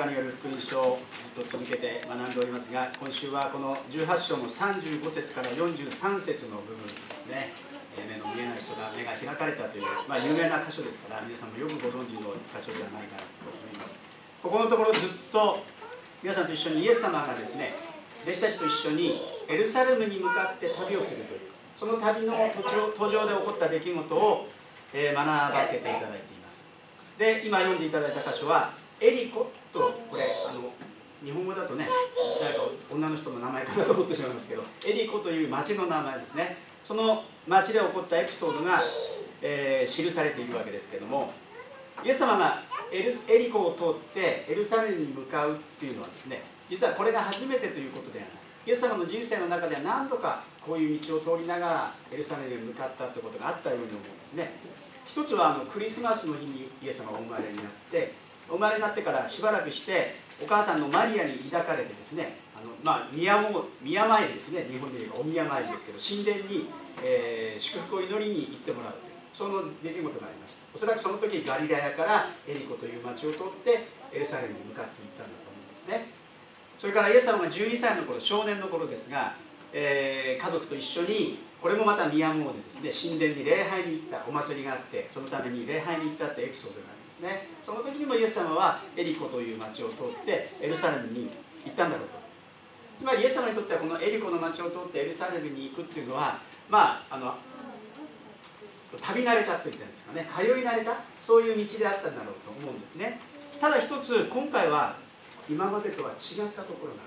による福音書をずっと続けて学んでおりますが、今週はこの18章の35節から43節の部分ですね。目の見えない人が目が開かれたという、有名な箇所ですから、皆さんもよくご存知の箇所ではないかと思います。ここのところずっと皆さんと一緒にイエス様がですね、弟子たちと一緒にエルサレムに向かって旅をするという、その旅の途上で起こった出来事を学ばせていただいています。で、今読んでいただいた箇所はエリコと、これ日本語だとね、誰か女の人の名前かなと思ってしまいますけど、エリコという町の名前ですね。その町で起こったエピソードが、記されているわけですけれども、イエス様がエリコを通ってエルサレムに向かうっていうのはですね、実はこれが初めてということではない。イエス様の人生の中では何度かこういう道を通りながらエルサレムに向かったということがあったように思うんですね。一つはクリスマスの日にイエス様がお生まれになって、お生まれになってからしばらくしてお母さんのマリアに抱かれてですね、宮参りですね、日本でいうお宮参りですけど、神殿に、祝福を祈りに行ってもらうという、その出来事がありました。おそらくその時ガリラヤからエリコという町を通ってエルサレムに向かっていったんだと思うんですね。それからイエス様が12歳の頃、少年の頃ですが、家族と一緒にこれもまた宮詣でですね、神殿に礼拝に行った、お祭りがあってそのために礼拝に行ったってエピソードがあるんですね。その時にもイエス様はエリコという町を通ってエルサレムに行ったんだろうと思います。つまりイエス様にとってはこのエリコの町を通ってエルサレムに行くっていうのは、旅慣れたといったんですかね、通い慣れた、そういう道であったんだろうと思うんですね。ただ一つ今回は今までとは違ったところなんです。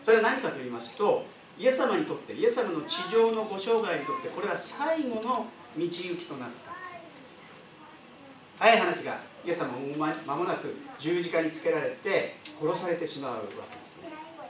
それは何かと言いますと、イエス様にとって、イエス様の地上のご生涯にとって、これは最後の道行きとなったんです。早い話が、イエス様も間もなく十字架につけられて殺されてしまうわけですね。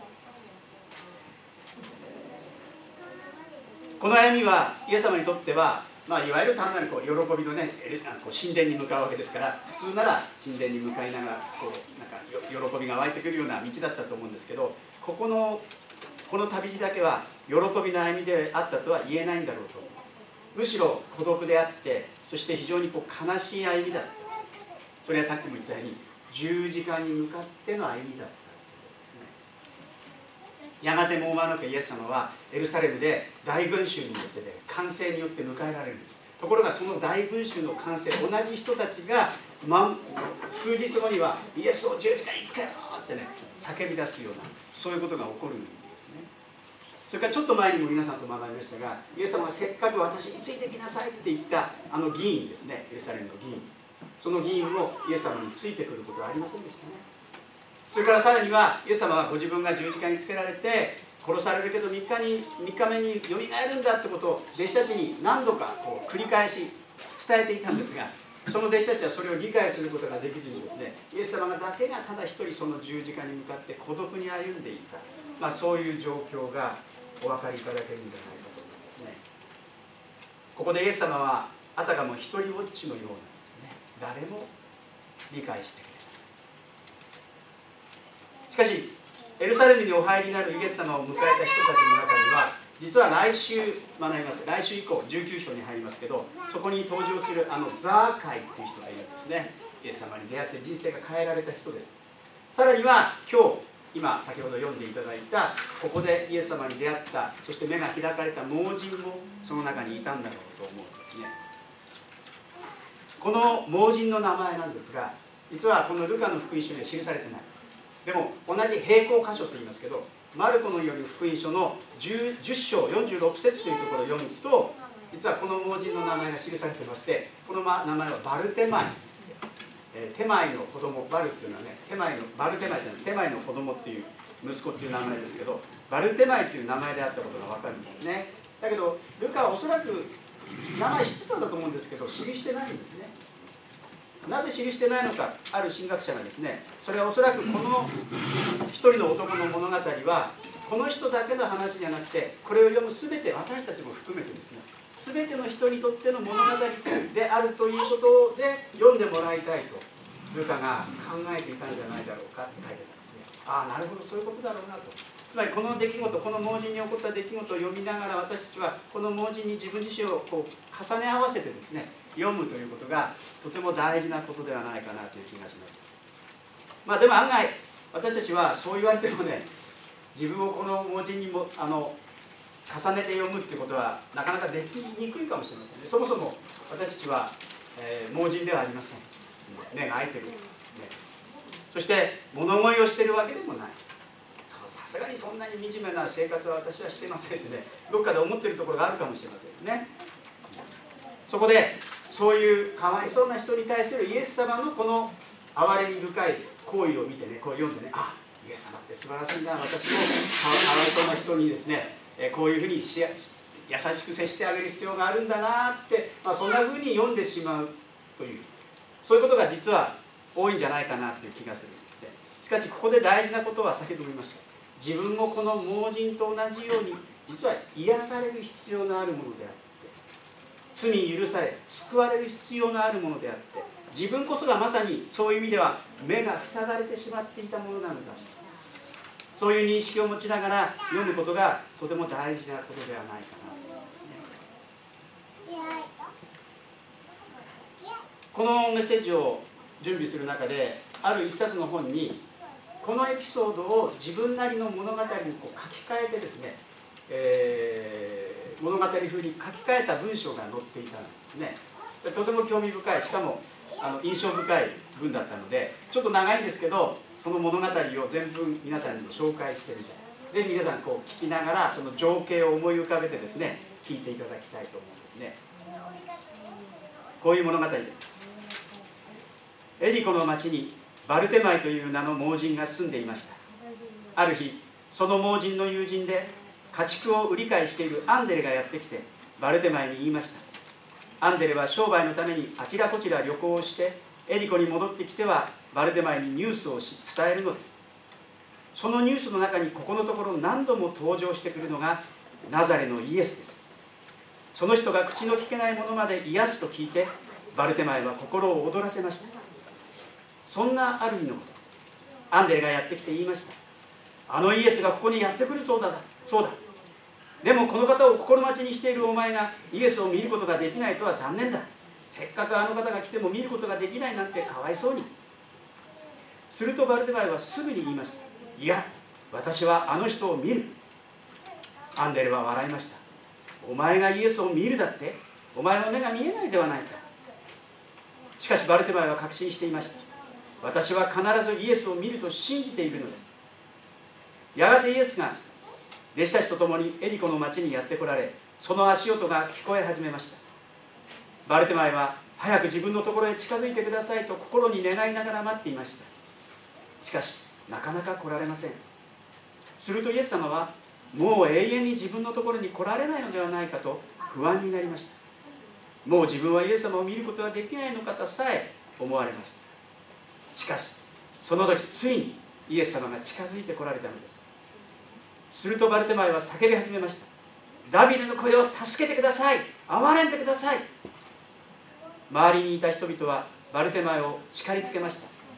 この歩みはイエス様にとっては、いわゆる単なる喜びのね、神殿に向かうわけですから、普通なら神殿に向かいながら喜びが湧いてくるような道だったと思うんですけど、この旅路だけは喜びの歩みであったとは言えないんだろうと思います。むしろ孤独であって、そして非常に悲しい歩みだった。それはさっきも言ったように十字架に向かっての歩みだったですね。やがてもう間もなくイエス様はエルサレムで大群衆によってね、歓声によって迎えられるんです。ところがその大群衆の歓声、同じ人たちが、数日後にはイエスを十字架につけろってね、叫び出すような、そういうことが起こるんですね。それからちょっと前にも皆さんと学びましたが、イエス様がせっかく私についてきなさいって言った議員ですね、エルサレムの議員、その議員もイエス様についてくることはありませんでしたね。それからさらにはイエス様はご自分が十字架につけられて殺されるけど3日目によみがえるんだってことを弟子たちに何度か繰り返し伝えていたんですが、その弟子たちはそれを理解することができずにですね、イエス様だけがただ一人その十字架に向かって孤独に歩んでいた、そういう状況がお分かりいただけるんじゃないかと思いますね。ここでイエス様はあたかも一人ぼっちのようなんですね。誰も理解してくれない。しかしエルサレムにお入りになるイエス様を迎えた人たちの中には、実は来週学びます。来週以降19章に入りますけど、そこに登場するザーカイという人がいるんですね。イエス様に出会って人生が変えられた人です。さらには今先ほど読んでいただいた、ここでイエス様に出会った、そして目が開かれた盲人もその中にいたんだろうと思うんですね。この盲人の名前なんですが、実はこのルカの福音書には記されてない。でも同じ並行箇所と言いますけど、マルコのよる福音書の 10章46節というところを読むと、実はこの盲人の名前が記されていまして、この名前はバルテマイ、テマイの子供、バルっていうのはね、バルテマイというのはテマイの子供っていう息子っていう名前ですけど、バルテマイという名前であったことが分かるんですね。だけどルカはおそらく名前知ってたんだと思うんですけど、記してないんですね。なぜ記してないのか、ある神学者がですね、それはおそらくこの一人の男の物語はこの人だけの話じゃなくて、これを読む全て、私たちも含めてですね、全ての人にとっての物語であるということで読んでもらいたいとルカが考えていたんじゃないだろうかって書いてあるんですね。なるほど、そういうことだろうなと。つまりこの出来事、この盲人に起こった出来事を読みながら、私たちはこの盲人に自分自身を重ね合わせてですね、読むということがとても大事なことではないかなという気がします。 でも案外私たちはそう言われてもね、自分をこの盲人にも重ねて読むっていうことはなかなかできにくいかもしれませんね。そもそも私たちは、盲人ではありません。目が開いてる、ね、そして物乞いをしているわけでもない。さすがにそんなに惨めな生活は私はしてませんってね、どっかで思っているところがあるかもしれませんね。そこでそういうかわいそうな人に対するイエス様のこの憐れみ深い行為を見てね、こう読んでね、あ、イエス様って素晴らしいな、私もかわいそうな人にですね、こういうふうに優しく接してあげる必要があるんだなって、そんなふうに読んでしまうという、そういうことが実は多いんじゃないかなという気がするんですね。しかしここで大事なことは先ほど言いました。自分もこの盲人と同じように実は癒される必要のあるものであって、罪に許され救われる必要のあるものであって、自分こそがまさにそういう意味では目が塞がれてしまっていたものなのだ、そういう認識を持ちながら読むことがとても大事なことではないかなと思いますね。このメッセージを準備する中で、ある一冊の本にこのエピソードを自分なりの物語にこう書き換えてですね、物語風に書き換えた文章が載っていたんですね。とても興味深い、しかも印象深い文だったので、ちょっと長いんですけど、この物語を全文皆さんにも紹介してみたい。ぜひ皆さんこう聞きながらその情景を思い浮かべてですね、聞いていただきたいと思うんですね。こういう物語です。エリコの町にバルテマイという名の盲人が住んでいました。ある日、その盲人の友人で家畜を売り買いしているアンデレがやってきてバルテマイに言いました。アンデレは商売のためにあちらこちら旅行をしてエリコに戻ってきてはバルテマイにニュースを伝えるのです。そのニュースの中にここのところ何度も登場してくるのがナザレのイエスです。その人が口の聞けないものまで癒すと聞いてバルテマイは心を躍らせました。そんなある日のこと、アンデレがやってきて言いました。あのイエスがここにやってくるそうだ。でもこの方を心待ちにしているお前がイエスを見ることができないとは残念だ。せっかくあの方が来ても見ることができないなんてかわいそうに。するとバルテマイはすぐに言いました。いや、私はあの人を見る。アンデレは笑いました。お前がイエスを見るだって、お前は目が見えないではないか。しかしバルテマイは確信していました。私は必ずイエスを見ると信じているのです。やがてイエスが弟子たちと共にエリコの町にやって来られ、その足音が聞こえ始めました。バルテマイは早く自分のところへ近づいてくださいと心に願いながら待っていました。しかしなかなか来られません。するとイエス様はもう永遠に自分のところに来られないのではないかと不安になりました。もう自分はイエス様を見ることができないのかとさえ思われました。しかしその時ついにイエス様が近づいてこられたのです。するとバルテマイは叫び始めました。ダビデの声を助けてください、憐れんでください。周りにいた人々はバルテマイを叱りつけました。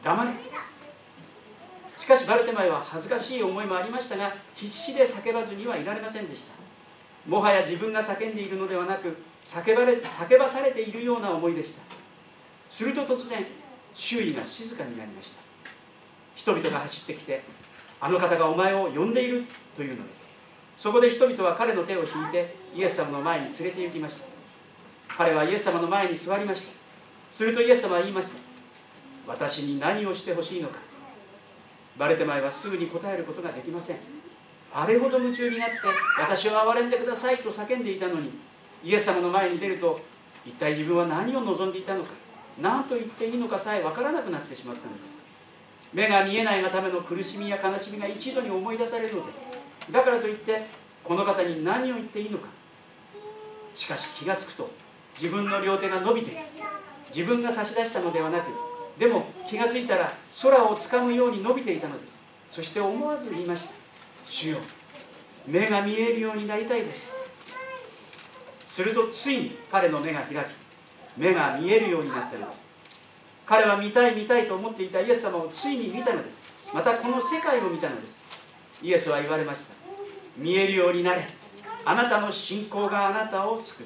黙れ。しかしバルテマイは恥ずかしい思いもありましたが、必死で叫ばずにはいられませんでした。もはや自分が叫んでいるのではなく、叫ばされているような思いでした。すると突然周囲が静かになりました。人々が走ってきて、あの方がお前を呼んでいるというのです。そこで人々は彼の手を引いてイエス様の前に連れて行きました。彼はイエス様の前に座りました。するとイエス様は言いました。私に何をしてほしいのか。バルテマイはすぐに答えることができません。あれほど夢中になって私を憐れんでくださいと叫んでいたのに、イエス様の前に出ると一体自分は何を望んでいたのか、何と言っていいのかさえ分からなくなってしまったのです。目が見えないがための苦しみや悲しみが一度に思い出されるのです。だからといってこの方に何を言っていいのか。しかし気がつくと自分の両手が伸びている。自分が差し出したのではなく、でも気がついたら空をつかむように伸びていたのです。そして思わず言いました。主よ、目が見えるようになりたいです。するとついに彼の目が開き、目が見えるようになったのです。彼は見たいと思っていたイエス様をついに見たのです。またこの世界を見たのです。イエスは言われました。見えるようになれ。あなたの信仰があなたを救った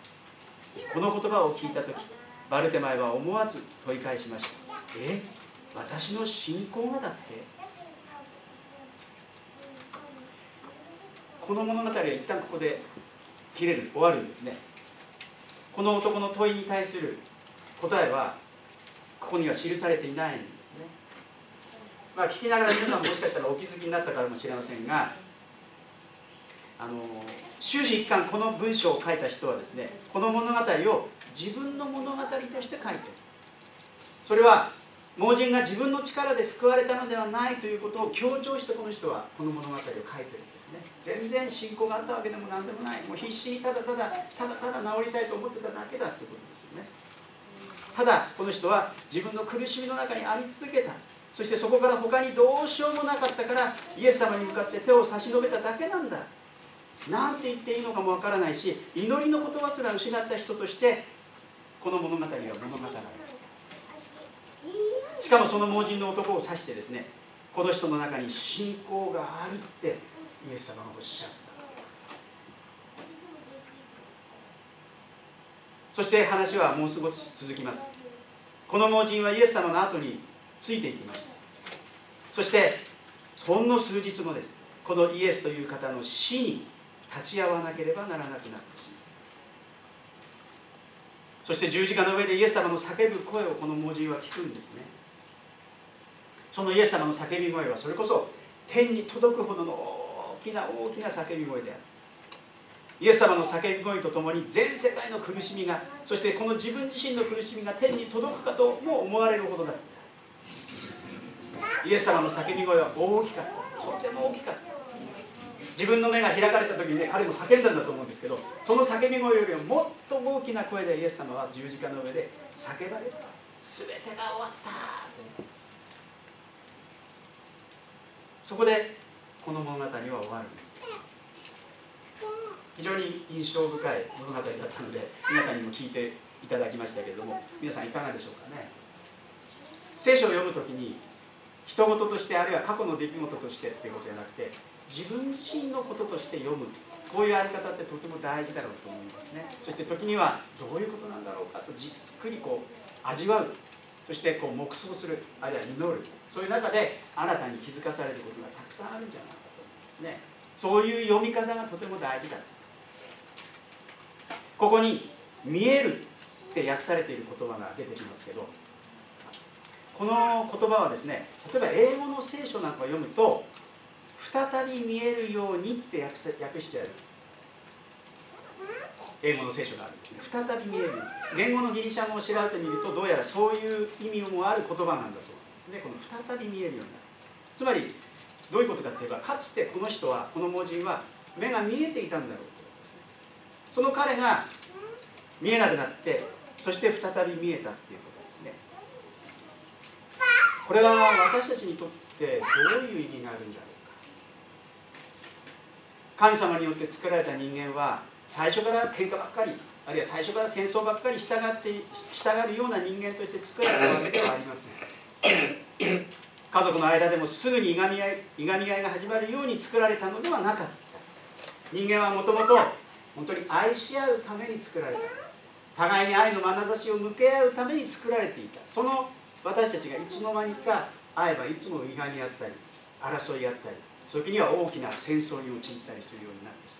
。この言葉を聞いたとき、バルテマイは思わず問い返しました。 私の信仰がだって。この物語は一旦ここで終わるんですね。この男の問いに対する答えはここには記されていないんですね。聞きながら皆さんもしかしたらお気づきになったかもしれませんが、終始一貫この文章を書いた人はですね、この物語を自分の物語として書いている。それは盲人が自分の力で救われたのではないということを強調して、この人はこの物語を書いているんですね。全然信仰があったわけでも何でもない、もう必死にただただ治りたいと思ってただけだということですよね。ただこの人は自分の苦しみの中にあり続けた。そしてそこから他にどうしようもなかったからイエス様に向かって手を差し伸べただけなんだ。なんて言っていいのかもわからないし、祈りの言葉すら失った人としてこの物語は物語られる。しかもその盲人の男を指してですね、この人の中に信仰があるってイエス様がおっしゃった。そして話はもう少し続きます。この盲人はイエス様の後についていきました。そしてほんの数日後です。このイエスという方の死に立ち会わなければならなくなってしまう。そして十字架の上でイエス様の叫ぶ声をこの盲人は聞くんですね。そのイエス様の叫び声はそれこそ天に届くほどの大きな叫び声である。イエス様の叫び声とともに全世界の苦しみが、そしてこの自分自身の苦しみが天に届くかとも思われるほどだった。イエス様の叫び声は大きかった。とても大きかった。自分の目が開かれた時にね、彼も叫んだんだと思うんですけど、その叫び声よりももっと大きな声でイエス様は十字架の上で叫ばれた。全てが終わった。そこでこの物語は終わる。非常に印象深い物語だったので皆さんにも聞いていただきましたけれども、皆さんいかがでしょうかね。聖書を読むときに人事として、あるいは過去の出来事としてっていうことじゃなくて、自分自身のこととして読む、こういうあり方ってとても大事だろうと思いますね。そして時にはどういうことなんだろうかとじっくり味わう、そして黙想する、あるいは祈る、そういう中で新たに気づかされることがたくさんあるんじゃないかと思いますね。そういう読み方がとても大事だ。ここに見えるって訳されている言葉が出てきますけど、この言葉はですね、例えば英語の聖書なんかを読むと再び見えるようにって訳してある英語の聖書があるんですね。再び見える。言語のギリシャ語を調べてみると、どうやらそういう意味もある言葉なんだそうですね。この再び見えるようになる。つまりどういうことかといえば、かつてこの人は、この盲人は目が見えていたんだろうということですね。その彼が見えなくなって、そして再び見えたっていうことですね。これは私たちにとってどういう意味があるんだろうか。神様によって作られた人間は最初から喧嘩ばっかり、あるいは最初から戦争ばっかり従るような人間として作られたわけではありません。家族の間でもすぐにいがみ合いが始まるように作られたのではなかった。人間はもともと本当に愛し合うために作られたんです。互いに愛の眼差しを向け合うために作られていた。その私たちがいつの間にか会えばいつもいがみ合ったり争い合ったり、時には大きな戦争に陥ったりするようになってし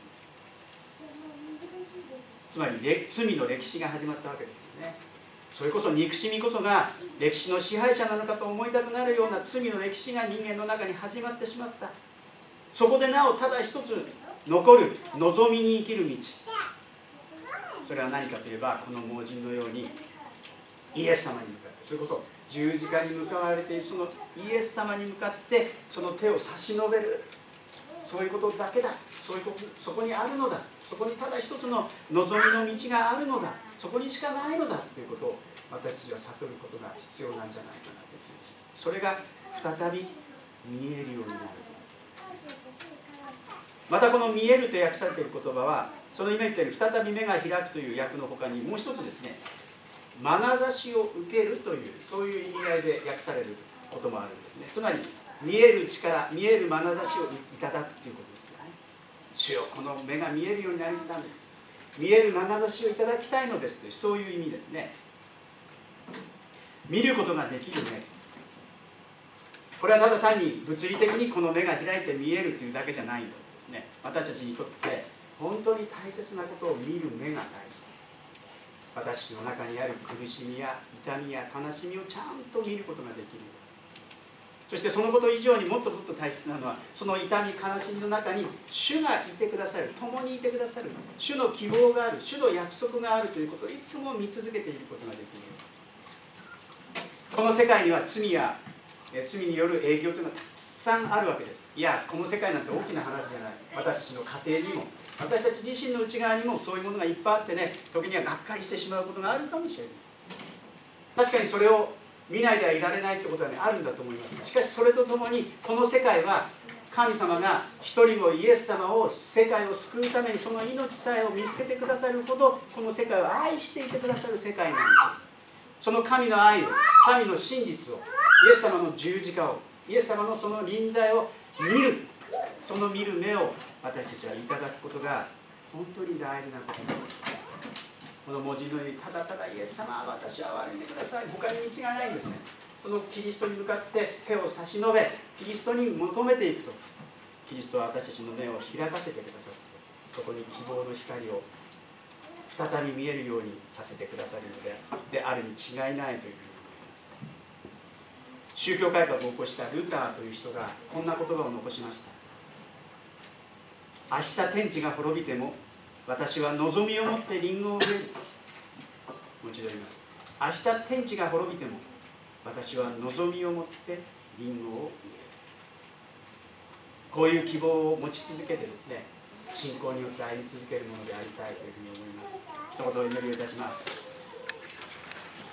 まう。つまり罪の歴史が始まったわけですよね。それこそ憎しみこそが歴史の支配者なのかと思いたくなるような罪の歴史が人間の中に始まってしまった。そこでなおただ一つ残る望みに生きる道、それは何かといえば、この盲人のようにイエス様に向かって、それこそ十字架に向かわれているそのイエス様に向かってその手を差し伸べる、そういうことだけだ。そこにあるのだ。そこにただ一つの望みの道があるのだ。そこにしかないのだということを私たちは悟ることが必要なんじゃないかなという気がします。それが再び見えるようになる。またこの見えると訳されている言葉は、その今言ったように再び目が開くという訳の他にもう一つですね、眼差しを受けるという、そういう意味合いで訳されることもあるんですね。つまり見える力、見える眼差しをいただくということですよね。主よ、この目が見えるようになりたいんです。見える眼差しをいただきたいのですという、そういう意味ですね。見ることができる目、 これはただ単に物理的にこの目が開いて見えるというだけじゃないんですね。私たちにとって本当に大切なことを見る目が大事。私の中にある苦しみや痛みや悲しみをちゃんと見ることができる。そしてそのこと以上にもっともっと大切なのは、その痛み悲しみの中に主がいてくださる、共にいてくださる、主の希望がある、主の約束があるということをいつも見続けていることができる。この世界には罪による影響というのはたくさんあるわけです。いや、この世界なんて大きな話じゃない。私たちの家庭にも、私たち自身の内側にもそういうものがいっぱいあってね、時にはがっかりしてしまうことがあるかもしれない。確かにそれを見ないではいられないということは、ね、あるんだと思いますが、しかしそれとともにこの世界は神様が一人のイエス様を世界を救うためにその命さえを見つけてくださるほどこの世界を愛していてくださる世界なんだ。その神の愛を、神の真実を、イエス様の十字架を、イエス様のその臨在を見る、その見る目を私たちはいただくことが本当に大事なことです。この文字のようにただただイエス様、私は憐れんでください、他に道がないんですね。そのキリストに向かって手を差し伸べ、キリストに求めていくと、キリストは私たちの目を開かせてくださって、そこに希望の光を再び見えるようにさせてくださるのであるに違いないというふうに思います。宗教改革を起こしたルターという人がこんな言葉を残しました。明日天地が滅びても私は望みを持ってリンゴを植える。もう一度言います。明日天地が滅びても私は望みを持ってリンゴを植える。こういう希望を持ち続けてですね、信仰によって歩み続けるものでありたいというふうに思います。一言お祈りをいたします。